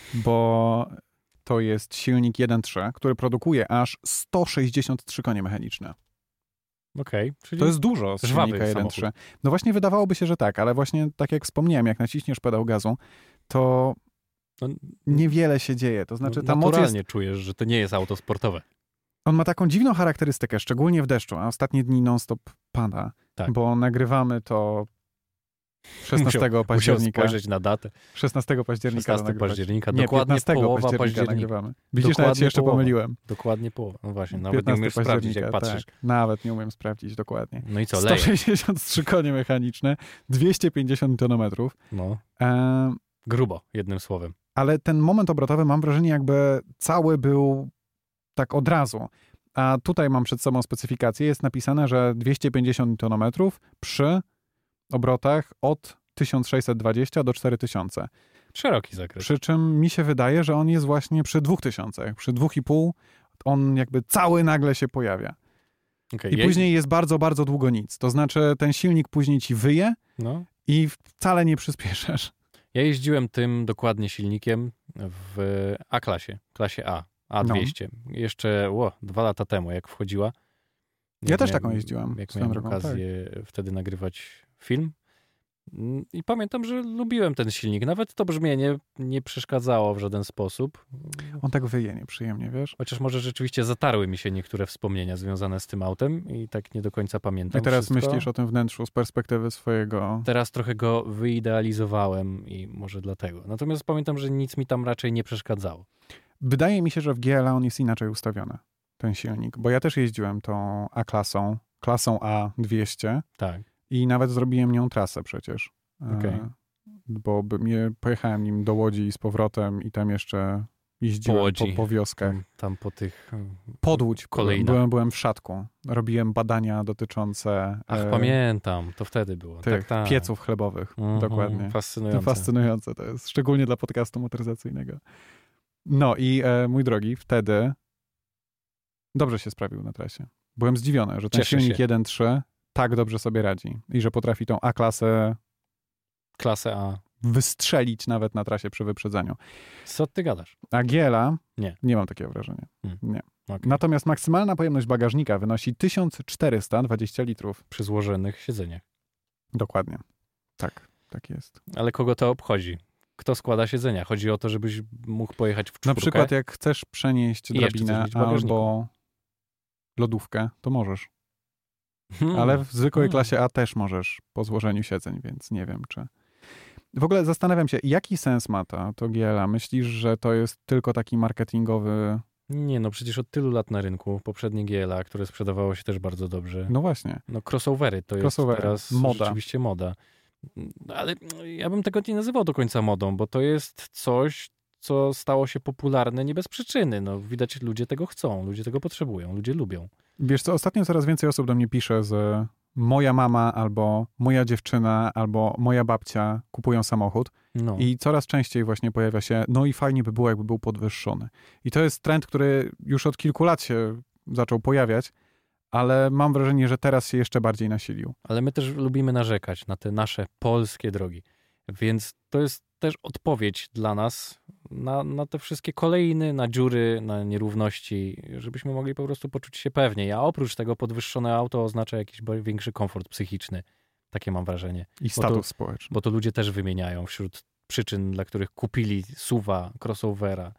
bo to jest silnik jeden przecinek trzy, który produkuje aż sto sześćdziesiąt trzy konie mechaniczne. Okej. Okay, czyli to jest dużo z silnika jeden przecinek trzy. No właśnie wydawałoby się, że tak, ale właśnie tak jak wspomniałem, jak naciśniesz pedał gazu, to no, niewiele się dzieje. To znaczy, no, ta moc naturalnie jest... czujesz, że to nie jest auto sportowe. On ma taką dziwną charakterystykę, szczególnie w deszczu, a ostatnie dni non-stop pada, tak. Bo nagrywamy to szesnastego musiał, października. Musiał spojrzeć na datę. szesnastego października. szesnastego października, nie, dokładnie połowa października, października. Nagrywamy. Widzisz, dokładnie nawet się jeszcze połowa. pomyliłem. Dokładnie połowa. No właśnie, nawet nie umiesz sprawdzić, jak patrzysz. Tak, nawet nie umiem sprawdzić, dokładnie. No i co, sto sześćdziesiąt trzy konie mechaniczne, dwieście pięćdziesiąt tonometrów. No. E... Grubo, jednym słowem. Ale ten moment obrotowy, mam wrażenie, jakby cały był tak od razu. A tutaj mam przed sobą specyfikację. Jest napisane, że dwieście pięćdziesiąt tonometrów przy obrotach od tysiąc sześćset dwadzieścia do cztery tysiące. Szeroki zakres. Przy czym mi się wydaje, że on jest właśnie przy dwóch tysiącach. Przy dwóch i pół on jakby cały nagle się pojawia. Okay, I ja... później jest bardzo, bardzo długo nic. To znaczy ten silnik później ci wyje no. i wcale nie przyspieszasz. Ja jeździłem tym dokładnie silnikiem w A-klasie, klasie A, A dwieście. No. Jeszcze ło, dwa lata temu, jak wchodziła. Ja jak też miałem, taką jeździłam. Jak miałem drogą, okazję tak. wtedy nagrywać film. I pamiętam, że lubiłem ten silnik. Nawet to brzmienie nie przeszkadzało w żaden sposób. On tak wyje nieprzyjemnie, wiesz? Chociaż może rzeczywiście zatarły mi się niektóre wspomnienia związane z tym autem i tak nie do końca pamiętam I teraz wszystko. myślisz o tym wnętrzu z perspektywy swojego... Teraz trochę go wyidealizowałem i może dlatego. Natomiast pamiętam, że nic mi tam raczej nie przeszkadzało. Wydaje mi się, że w G L A on jest inaczej ustawiony, ten silnik. Bo ja też jeździłem tą A-klasą, klasą A dwieście. Tak. I nawet zrobiłem nią trasę przecież. Okay. E, bo mnie, pojechałem nim do Łodzi i z powrotem i tam jeszcze jeździłem po, po, po wioskach. Tam, tam po tych Podłódź. Kolejna. Byłem, byłem w Szatku. Robiłem badania dotyczące... Ach, e, pamiętam. To wtedy było. Tych tak, tak. pieców chlebowych. Mm-hmm. Dokładnie. Fascynujące. To fascynujące to jest. Szczególnie dla podcastu motoryzacyjnego. No i e, mój drogi, wtedy dobrze się sprawił na trasie. Byłem zdziwiony, że ten Cieszę silnik się. jeden trzy tak dobrze sobie radzi i że potrafi tą A-klasę klasę A wystrzelić nawet na trasie przy wyprzedzeniu. Co ty gadasz? A G L A? Nie. Nie mam takiego wrażenia. Hmm. Nie. Okay. Natomiast maksymalna pojemność bagażnika wynosi tysiąc czterysta dwadzieścia litrów. Przy złożonych siedzeniach. Dokładnie. Tak, tak jest. Ale kogo to obchodzi? Kto składa siedzenia? Chodzi o to, żebyś mógł pojechać w czwórkę? Na przykład jak chcesz przenieść drabinę albo lodówkę, to możesz. Hmm. Ale w zwykłej hmm. klasie A też możesz po złożeniu siedzeń, więc nie wiem, czy... W ogóle zastanawiam się, jaki sens ma to, to G L A? Myślisz, że to jest tylko taki marketingowy... Nie, no przecież od tylu lat na rynku poprzednie G L A, które sprzedawało się też bardzo dobrze. No właśnie. No crossovery to crossovery. jest teraz moda. Rzeczywiście moda. Ale ja bym tego nie nazywał do końca modą, bo to jest coś, co stało się popularne nie bez przyczyny. No widać, ludzie tego chcą, ludzie tego potrzebują, ludzie lubią. Wiesz co, ostatnio coraz więcej osób do mnie pisze, że moja mama albo moja dziewczyna albo moja babcia kupują samochód no. i coraz częściej właśnie pojawia się, no i fajnie by było, jakby był podwyższony. I to jest trend, który już od kilku lat się zaczął pojawiać, ale mam wrażenie, że teraz się jeszcze bardziej nasilił. Ale my też lubimy narzekać na te nasze polskie drogi, więc to jest też odpowiedź dla nas na, na te wszystkie kolejny, na dziury, na nierówności, żebyśmy mogli po prostu poczuć się pewniej. A oprócz tego podwyższone auto oznacza jakiś większy komfort psychiczny. Takie mam wrażenie. I status bo to, społeczny. Bo to ludzie też wymieniają wśród przyczyn, dla których kupili suwa, crossovera.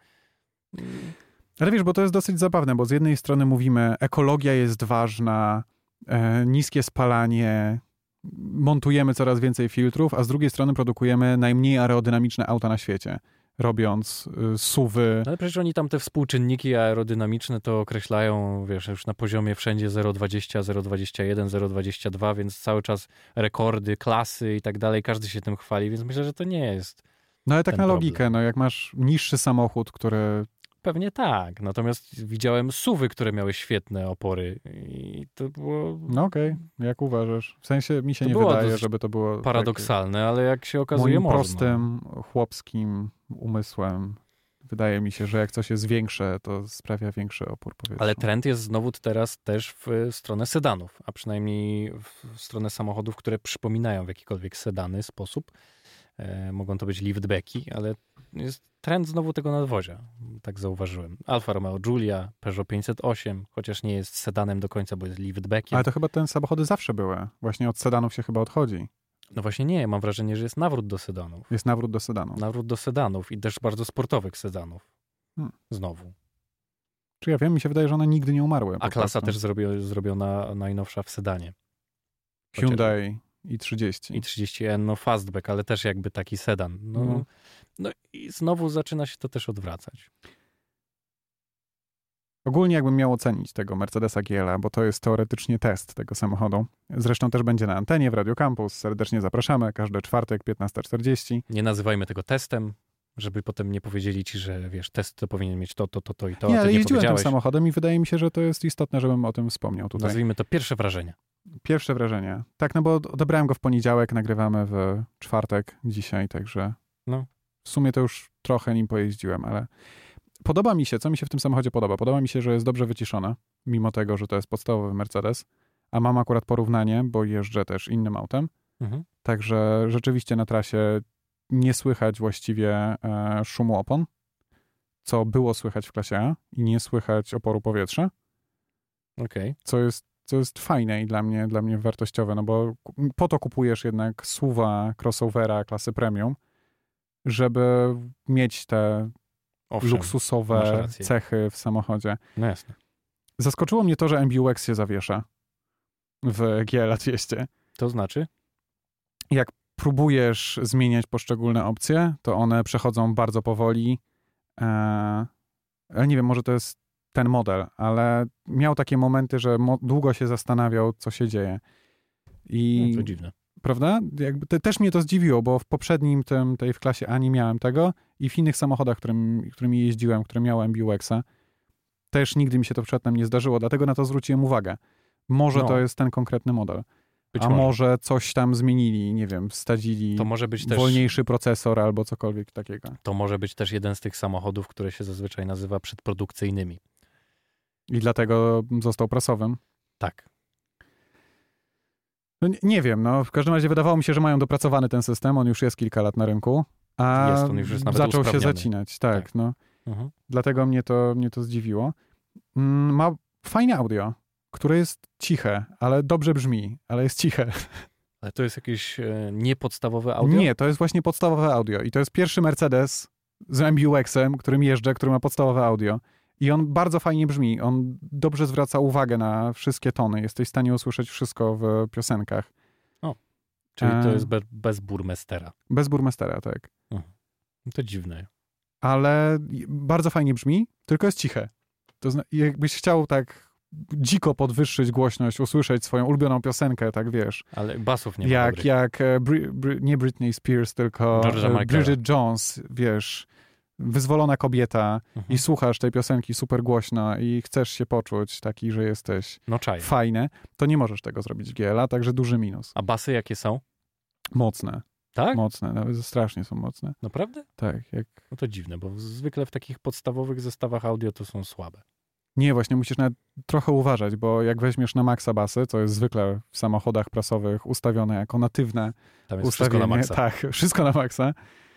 Ale wiesz, bo to jest dosyć zabawne, bo z jednej strony mówimy, ekologia jest ważna, e, niskie spalanie, montujemy coraz więcej filtrów, a z drugiej strony produkujemy najmniej aerodynamiczne auta na świecie, robiąc y, suwy. Ale przecież oni tam te współczynniki aerodynamiczne to określają, wiesz, już na poziomie wszędzie zero przecinek dwadzieścia, zero przecinek dwadzieścia jeden, zero przecinek dwadzieścia dwa, więc cały czas rekordy, klasy i tak dalej, każdy się tym chwali, więc myślę, że to nie jest. No ale tak na logikę, no jak masz niższy samochód, który pewnie tak. Natomiast widziałem suwy, które miały świetne opory i to było... No okej, okay. Jak uważasz? W sensie mi się to nie wydaje, żeby to było... paradoksalne, takie... ale jak się okazuje moim można. prostym, chłopskim umysłem wydaje mi się, że jak coś jest większe, to sprawia większy opór powietrza. Ale trend jest znowu teraz też w stronę sedanów, a przynajmniej w stronę samochodów, które przypominają w jakikolwiek sedany sposób. E, mogą to być liftbacki, ale jest trend znowu tego nadwozia. Tak zauważyłem. Alfa Romeo Giulia, Peugeot pięćset osiem, chociaż nie jest sedanem do końca, bo jest liftbackiem. Ale to chyba te samochody zawsze były. Właśnie od sedanów się chyba odchodzi. No właśnie nie, mam wrażenie, że jest nawrót do sedanów. Jest nawrót do sedanów. Nawrót do sedanów i też bardzo sportowych sedanów. Hmm. Znowu. Czy ja wiem, mi się wydaje, że one nigdy nie umarły. A klasa prostu. Też zrobi, zrobiona najnowsza w sedanie. Hyundai i trzydzieści. I trzydzieści N, no fastback, ale też jakby taki sedan. No, hmm. no i znowu zaczyna się to też odwracać. Ogólnie jakbym miał ocenić tego Mercedesa G L A, bo to jest teoretycznie test tego samochodu. Zresztą też będzie na antenie w Radio Campus. Serdecznie zapraszamy. Każdy czwartek, piętnasta czterdzieści. Nie nazywajmy tego testem, żeby potem nie powiedzieli ci, że wiesz, test to powinien mieć to, to, to, to i to. Nie, ale nie jeździłem tym samochodem i wydaje mi się, że to jest istotne, żebym o tym wspomniał tutaj. Nazwijmy to pierwsze wrażenie. Pierwsze wrażenie. Tak, no bo odebrałem go w poniedziałek, nagrywamy w czwartek dzisiaj, także no. W sumie to już trochę nim pojeździłem, ale podoba mi się, co mi się w tym samochodzie podoba? Podoba mi się, że jest dobrze wyciszone, mimo tego, że to jest podstawowy Mercedes, a mam akurat porównanie, bo jeżdżę też innym autem, mhm. Także rzeczywiście na trasie nie słychać właściwie e, szumu opon, co było słychać w klasie A i nie słychać oporu powietrza, okay. co jest, co jest fajne i dla mnie, dla mnie wartościowe, no bo po to kupujesz jednak SUV-a, crossovera klasy premium, żeby mieć te Owszem, luksusowe cechy w samochodzie. No jasne. Zaskoczyło mnie to, że M B U X się zawiesza w G L A dwieście. To znaczy? Jak próbujesz zmieniać poszczególne opcje, to one przechodzą bardzo powoli. Eee, ale nie wiem, może to jest ten model, ale miał takie momenty, że mo- długo się zastanawiał, co się dzieje. I no, to dziwne. Prawda? Jakby te, też mnie to zdziwiło, bo w poprzednim tym, tej w klasie A nie miałem tego i w innych samochodach, którym, którymi jeździłem, które miały M B U X-a, też nigdy mi się to przedtem nie zdarzyło, dlatego na to zwróciłem uwagę. Może no. to jest ten konkretny model. Być A może. może coś tam zmienili, nie wiem, wsadzili to może być wolniejszy też, procesor albo cokolwiek takiego. To może być też jeden z tych samochodów, które się zazwyczaj nazywa przedprodukcyjnymi. I dlatego został prasowym? Tak. No nie, nie wiem, no w każdym razie wydawało mi się, że mają dopracowany ten system, on już jest kilka lat na rynku, a jest, on już jest nawet zaczął usprawniony. się zacinać. Tak, tak. no. Mhm. Dlatego mnie to, mnie to zdziwiło. Ma fajne audio, które jest ciche, ale dobrze brzmi, ale jest ciche. Ale to jest jakieś e, niepodstawowe audio? Nie, to jest właśnie podstawowe audio i to jest pierwszy Mercedes z M B U X-em, którym jeżdżę, który ma podstawowe audio. I on bardzo fajnie brzmi. On dobrze zwraca uwagę na wszystkie tony. Jesteś w stanie usłyszeć wszystko w piosenkach. O, czyli to jest be, bez burmestera. Bez burmestera, tak. Mhm. To dziwne. Ale bardzo fajnie brzmi, tylko jest ciche. To zna- jakbyś chciał tak dziko podwyższyć głośność, usłyszeć swoją ulubioną piosenkę, tak wiesz. Ale basów nie ma Jak, dobrych. jak Bri- Bri- nie Britney Spears, tylko Bridget Jones, wiesz, wyzwolona kobieta mhm. i słuchasz tej piosenki super głośno i chcesz się poczuć taki, że jesteś no fajny, to nie możesz tego zrobić w G L A, także duży minus. A basy jakie są? Mocne. Tak? Mocne, nawet strasznie są mocne. Naprawdę? Tak. Jak... No to dziwne, bo zwykle w takich podstawowych zestawach audio to są słabe. Nie, właśnie musisz nawet trochę uważać, bo jak weźmiesz na maksa basy, co jest zwykle w samochodach prasowych ustawione jako natywne tam jest ustawienie, wszystko na maksa. Tak, wszystko na maksa,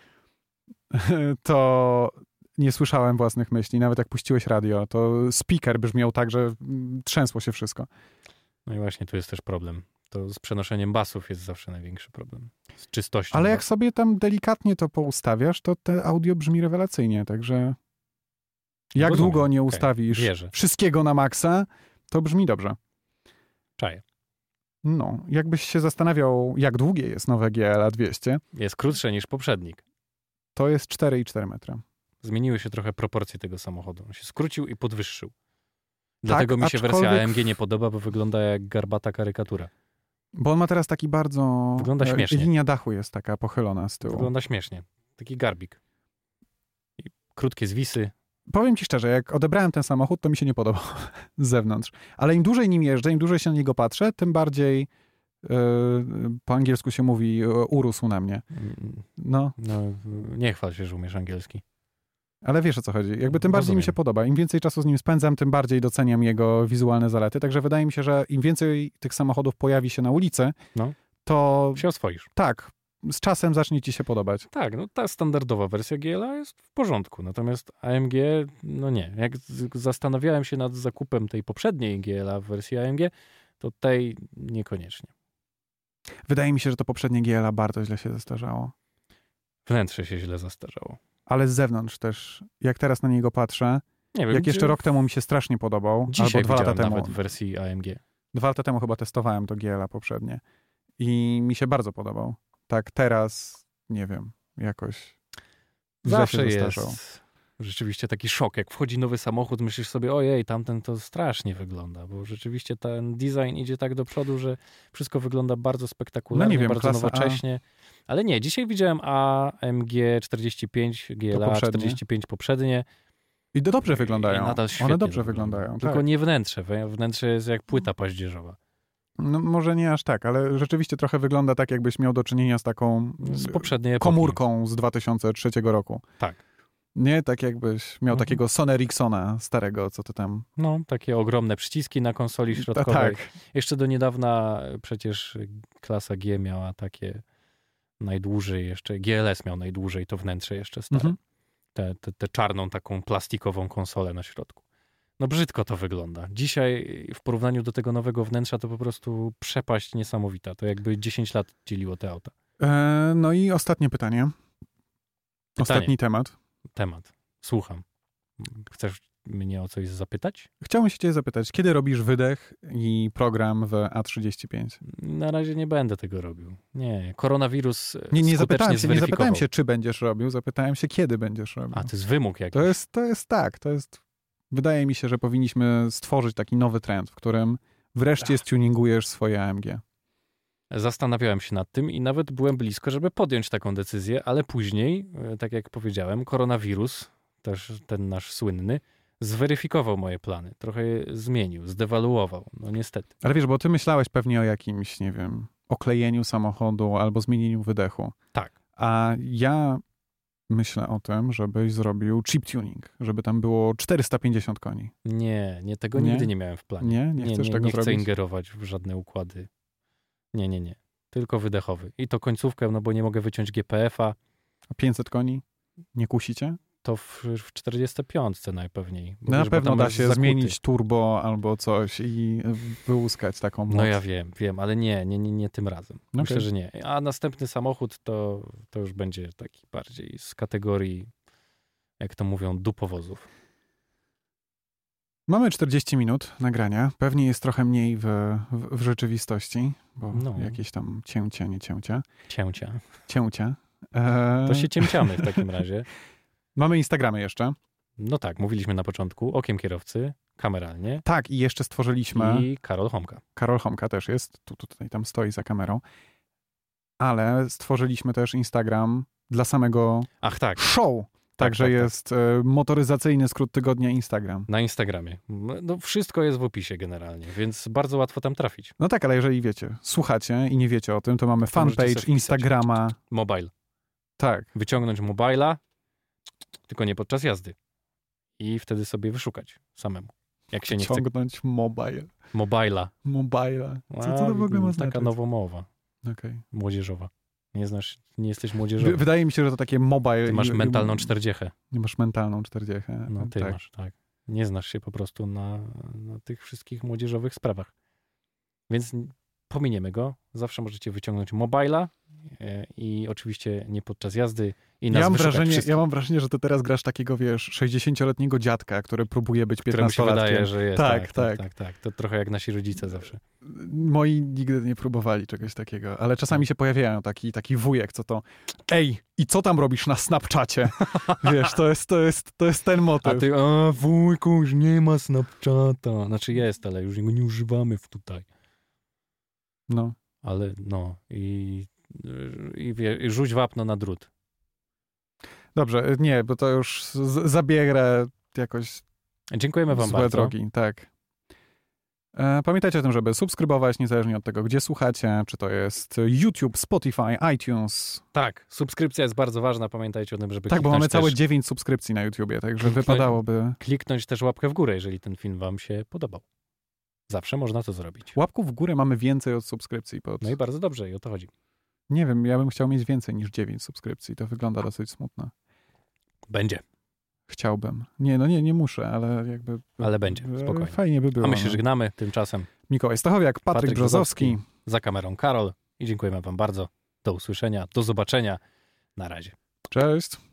to nie słyszałem własnych myśli. Nawet jak puściłeś radio, to speaker brzmiał tak, że trzęsło się wszystko. No i właśnie tu jest też problem. To z przenoszeniem basów jest zawsze największy problem. Z czystością. Ale jak basów. sobie tam delikatnie to poustawiasz, to te audio brzmi rewelacyjnie, także jak Rozumiem. długo nie Okay. ustawisz Wierzę. wszystkiego na maksa, to brzmi dobrze. Czaję. No, jakbyś się zastanawiał, jak długie jest nowe G L A dwieście. Jest krótsze niż poprzednik. To jest cztery i cztery metra. Zmieniły się trochę proporcje tego samochodu. On się skrócił i podwyższył. Dlatego tak, mi się aczkolwiek... wersja A M G nie podoba, bo wygląda jak garbata karykatura. Bo on ma teraz taki bardzo... Wygląda śmiesznie. Linia dachu jest taka pochylona z tyłu. Wygląda śmiesznie. Taki garbik. I krótkie zwisy, powiem ci szczerze, jak odebrałem ten samochód, to mi się nie podobał z zewnątrz. Ale im dłużej nim jeżdżę, im dłużej się na niego patrzę, tym bardziej yy, po angielsku się mówi urósł na mnie. No. no. Nie chwal się, że umiesz angielski. Ale wiesz, o co chodzi. Jakby tym bardziej Rozumiem. mi się podoba. Im więcej czasu z nim spędzam, tym bardziej doceniam jego wizualne zalety. Także wydaje mi się, że im więcej tych samochodów pojawi się na ulicy, no. to... się oswoisz. Tak. Z czasem zacznie ci się podobać. Tak, no ta standardowa wersja G L A jest w porządku, natomiast A M G, no nie. Jak zastanawiałem się nad zakupem tej poprzedniej G L A w wersji A M G, to tej niekoniecznie. Wydaje mi się, że to poprzednie G L A bardzo źle się zestarzało. Wnętrze się źle zastarzało. Ale z zewnątrz też. Jak teraz na niego patrzę, nie wiem, jak jeszcze rok temu mi się strasznie podobał, dzisiaj albo dwa lata temu. nawet w wersji A M G. Dwa lata temu chyba testowałem to G L A poprzednie i mi się bardzo podobał. Tak teraz, nie wiem, jakoś zawsze jest rzeczywiście taki szok. Jak wchodzi nowy samochód, myślisz sobie, ojej, tamten to strasznie wygląda, bo rzeczywiście ten design idzie tak do przodu, że wszystko wygląda bardzo spektakularnie, no nie wiem, bardzo nowocześnie. A... Ale nie, dzisiaj widziałem A M G czterdzieści pięć, G L A czterdzieści pięć poprzednie. I to dobrze wyglądają. I nadal One dobrze wyglądają. wyglądają. Tylko tak. nie wnętrze. Wnętrze jest jak płyta paździerzowa. No może nie aż tak, ale rzeczywiście trochę wygląda tak, jakbyś miał do czynienia z taką z poprzedniej komórką epoki. z dwa tysiące trzeciego roku. Tak. Nie, tak jakbyś miał mhm. takiego Sony Ericssona starego, co to tam... No, takie ogromne przyciski na konsoli środkowej. Tak. Jeszcze do niedawna przecież klasa G miała takie najdłużej jeszcze, G L S miał najdłużej to wnętrze jeszcze stare. Mhm. Tę te, te czarną taką plastikową konsolę na środku. No brzydko to wygląda. Dzisiaj w porównaniu do tego nowego wnętrza to po prostu przepaść niesamowita. To jakby dziesięć lat dzieliło te auta. E, no i ostatnie pytanie. pytanie. Ostatni temat. Temat. Słucham. Chcesz mnie o coś zapytać? Chciałbym się cię zapytać, kiedy robisz wydech i program w A trzydzieści pięć? Na razie nie będę tego robił. Nie, koronawirus Nie, nie zapytałem się, nie zapytałem się, czy będziesz robił, zapytałem się, kiedy będziesz robił. A, to jest wymóg jakiś. To jest, to jest tak, to jest... Wydaje mi się, że powinniśmy stworzyć taki nowy trend, w którym wreszcie stuningujesz swoje A M G. Zastanawiałem się nad tym i nawet byłem blisko, żeby podjąć taką decyzję, ale później, tak jak powiedziałem, koronawirus, też ten nasz słynny, zweryfikował moje plany. Trochę je zmienił, zdewaluował. No niestety. Ale wiesz, bo ty myślałeś pewnie o jakimś, nie wiem, oklejeniu samochodu albo zmienieniu wydechu. Tak. A ja myślę o tym, żebyś zrobił chip tuning, żeby tam było czterysta pięćdziesiąt koni. Nie, nie tego nie? nigdy nie miałem w planie. Nie? Nie chcesz nie, tego nie zrobić? Nie chcę ingerować w żadne układy. Nie, nie, nie. Tylko wydechowy. I to końcówkę, no bo nie mogę wyciąć G P F a. A pięćset koni? Nie kusicie? To w, w czterdziestce piątce najpewniej. No na pewno da się zakuty. Zmienić turbo albo coś i wyłuskać taką moc. No ja wiem, wiem, ale nie, nie, nie, nie tym razem. Okay. Myślę, że nie. A następny samochód to, to już będzie taki bardziej z kategorii, jak to mówią, dupowozów. Mamy czterdzieści minut nagrania. Pewnie jest trochę mniej w, w, w rzeczywistości, bo no. jakieś tam cięcia, nie cięcia. Cięcia. Cięcia. E... To się cięciamy w takim razie. Mamy Instagramy jeszcze. No tak, mówiliśmy na początku. Okiem kierowcy, kameralnie. Tak, i jeszcze stworzyliśmy... I Karol Homka. Karol Homka też jest. Tu, tutaj tam stoi za kamerą. Ale stworzyliśmy też Instagram dla samego Ach, tak. show. Także tak, tak, jest tak. motoryzacyjny skrót tygodnia Instagram. Na Instagramie. No wszystko jest w opisie generalnie, więc bardzo łatwo tam trafić. No tak, ale jeżeli wiecie, słuchacie i nie wiecie o tym, to mamy fanpage Instagrama. Mobile. Tak. Wyciągnąć mobila, tylko nie podczas jazdy. I wtedy sobie wyszukać samemu. Jak się nie chce. Wyciągnąć mobile. Mobila. Mobila. Co, co to w ogóle ma znaczyć? Taka nowomowa. Okay. Młodzieżowa. Nie znasz, nie jesteś młodzieżowy. Wydaje mi się, że to takie mobile. Ty masz mentalną czterdziechę. Nie masz mentalną czterdziechę. No ty tak. masz, tak. Nie znasz się po prostu na, na tych wszystkich młodzieżowych sprawach. Więc pominiemy go. Zawsze możecie wyciągnąć mobila i oczywiście nie podczas jazdy i nas ja mam wrażenie, Ja mam wrażenie, że ty teraz grasz takiego, wiesz, sześćdziesięcioletniego dziadka, który próbuje być piętnastolatkiem. Któremu się wydaje, że jest. Tak tak, tak, tak, tak, tak. To trochę jak nasi rodzice zawsze. Moi nigdy nie próbowali czegoś takiego, ale czasami się pojawiają taki, taki wujek, co to ej, i co tam robisz na Snapchacie? Wiesz, to jest, to jest, to jest ten motyw. A ty, a wujku, już nie ma Snapchata. Znaczy jest, ale już go nie używamy w tutaj. No. Ale no i, i, i rzuć wapno na drut. Dobrze, nie, bo to już z, zabierę jakoś Dziękujemy wam złe bardzo. drogi. Tak. E, pamiętajcie o tym, żeby subskrybować, niezależnie od tego, gdzie słuchacie, czy to jest YouTube, Spotify, iTunes. Tak, subskrypcja jest bardzo ważna, pamiętajcie o tym, żeby Tak, bo mamy też, całe dziewięć subskrypcji na YouTubie, także kliknąć, wypadałoby... Kliknąć też łapkę w górę, jeżeli ten film wam się podobał. Zawsze można to zrobić. Łapków w górę mamy więcej od subskrypcji. Pod... No i bardzo dobrze, i o to chodzi. Nie wiem, ja bym chciał mieć więcej niż dziewięć subskrypcji. To wygląda dosyć smutno. Będzie. Chciałbym. Nie, no nie, nie muszę, ale jakby... Ale będzie, spokojnie. Fajnie by było. A my się no. żegnamy tymczasem. Mikołaj Stachowiak, Patryk, Patryk Brzozowski. Brzozowski. Za kamerą Karol. I dziękujemy wam bardzo. Do usłyszenia, do zobaczenia. Na razie. Cześć.